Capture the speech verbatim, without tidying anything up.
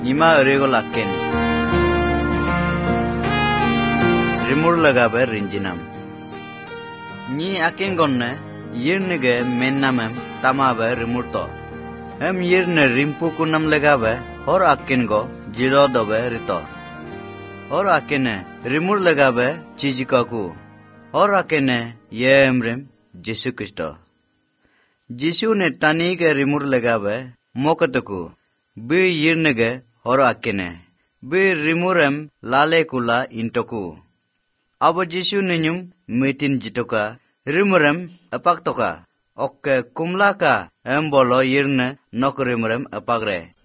Nima erego lakken. Rimur lagabe rinjinam. Ni akin gonne yirnege mennamem tamabe rimurto. Hem yirne rimpu kunam lagabe hor akin go jilo dobe rito. Hor akene rimur lagabe chijikaku. Hor akene yemrim Jesu Kristo. Jesu ne tani ke rimur lagabe mokataku. Be yirnege hor akene. Be rimurem lale kula intoku. Abo Jesu nenyum metin jitoka rimurem apak toka. Okke kumlaka embolo yirne nok rimurem apagre.